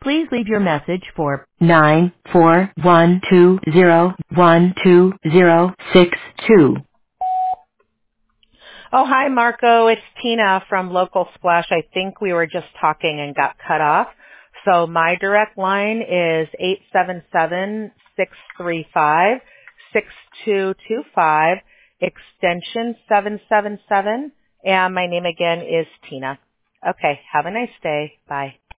Please leave your message for 94120120062. Oh, hi, Marco. It's Tina from Local Splash. I think we were just talking and got cut off. So my direct line is 877-635-6225, extension 777, and my name again is Tina. Okay, have a nice day. Bye.